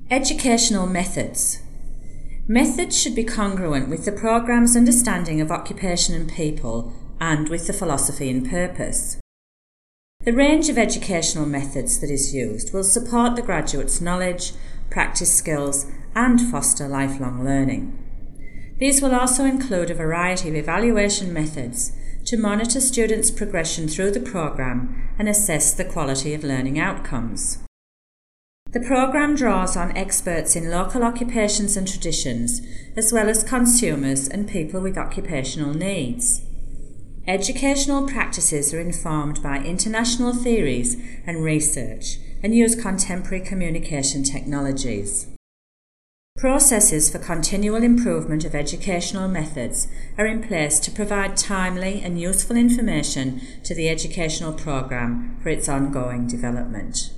Educational methods. Methods should be congruent with the programme's understanding of occupation and people and with the philosophy and purpose. The range of educational methods that is used will support the graduate's knowledge, practice skills and foster lifelong learning. These will also include a variety of evaluation methods to monitor students' progression through the programme and assess the quality of learning outcomes. The programme draws on experts in local occupations and traditions, as well as consumers and people with occupational needs. Educational practices are informed by international theories and research and use contemporary communication technologies. Processes for continual improvement of educational methods are in place to provide timely and useful information to the educational programme for its ongoing development.